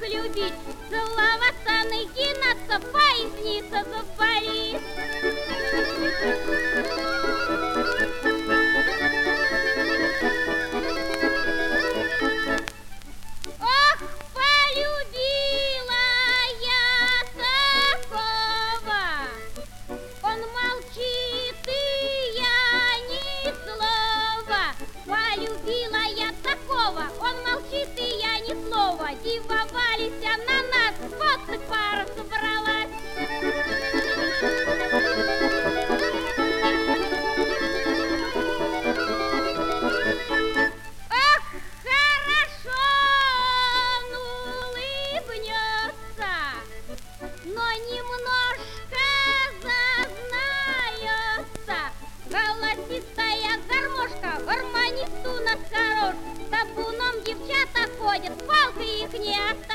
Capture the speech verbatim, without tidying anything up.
любить, целоваться, нагинаться, поясница заболит. Ох, полюбила я такого, он молчит, и я ни слова. Полюбила я такого, он молчит, и я ни слова. Дивовались на нас, вот и пара собралась. Ах, хорошо он улыбнется, но немножко зазнается. Голосистая гармошка, гармонист у нас хорош, табуном девчата ходят, палкой их не оставят.